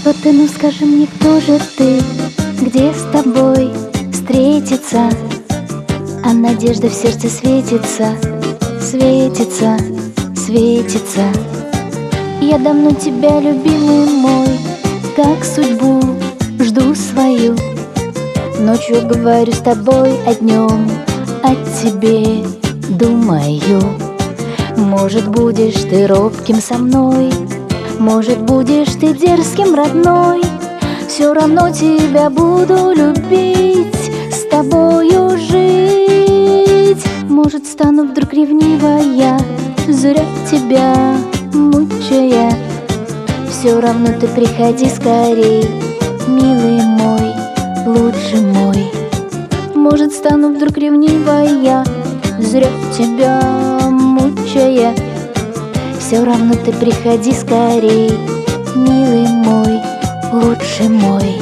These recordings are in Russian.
Кто ты, ну скажи мне, кто же ты? Где с тобой встретиться? А надежда в сердце светится, светится, светится. Я давно тебя, любимый мой, как судьбу жду свою. Ночью говорю с тобой, а днем о тебе думаю. Может, будешь ты робким со мной, может, будешь ты дерзким, родной. Все равно тебя буду любить, с тобою жить. Может, стану вдруг ревнивая, зря тебя мучая. Все равно ты приходи скорей, милый мой, лучший мой. Может, стану вдруг ревнивая, зря тебя мучая. Все равно ты приходи скорей, милый мой, лучший мой.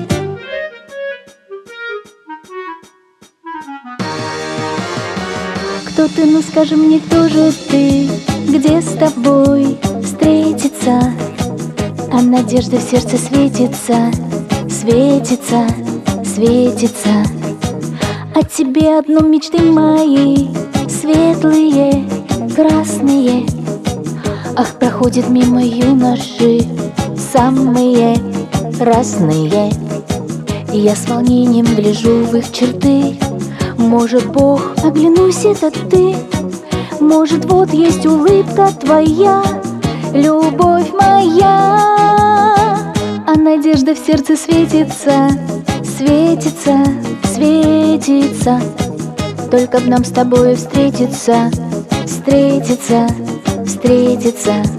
Кто ты, ну скажи мне, кто же ты? Где с тобой встретиться? А надежда в сердце светится, светится, светится. О тебе одно мечты мои, светлые, красные. Ах, проходят мимо юноши, самые разные. И я с волнением гляжу в их черты. Может, Бог, оглянусь, это ты? Может, вот есть улыбка твоя, любовь моя. А надежда в сердце светится, светится, светится. Только б нам с тобой встретиться, встретиться, встретиться.